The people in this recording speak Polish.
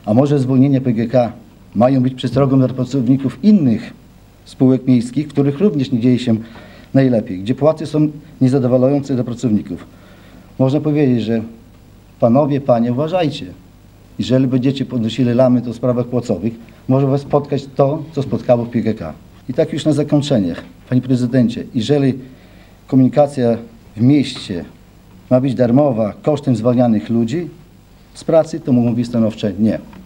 A może zwolnienia PGK mają być przestrogą dla pracowników innych spółek miejskich, w których również nie dzieje się najlepiej, gdzie płace są niezadowalające dla pracowników. Można powiedzieć, że panowie, panie, uważajcie. Jeżeli będziecie podnosili lamy o sprawach płacowych, może was spotkać to, co spotkało w PGK. I tak już na zakończenie, panie prezydencie, jeżeli komunikacja w mieście ma być darmowa kosztem zwalnianych ludzi z pracy, to mówię stanowcze nie.